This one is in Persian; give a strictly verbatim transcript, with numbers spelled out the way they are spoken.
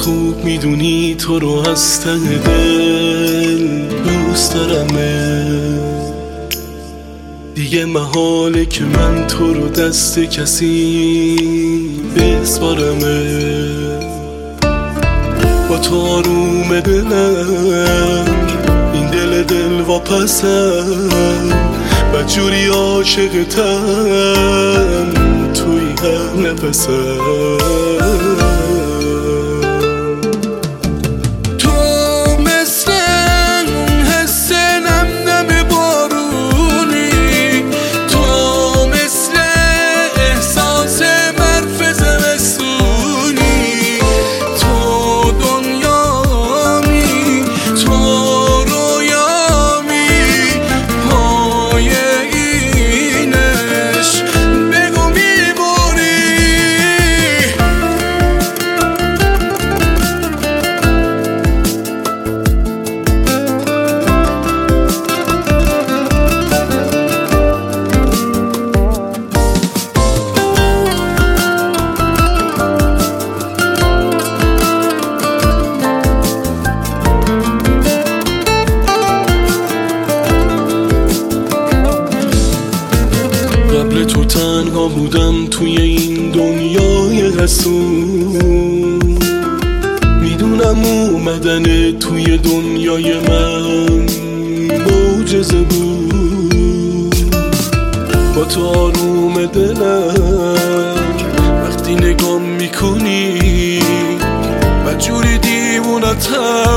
خوب میدونی تو رو از ته دل دوست دارمه. دیگه محاله که من تو رو دست کسی بسپارمه. با تو آروم دلم، این دل دل واپسم، بدجوری عاشقتم، توی هر نفسم. قبل تو تنها بودم توی این دنیای حسون. میدونم اومدن توی دنیای من معجزه بود. با تو آروم دلم وقتی نگام میکنی، بدجوری دیوونتم،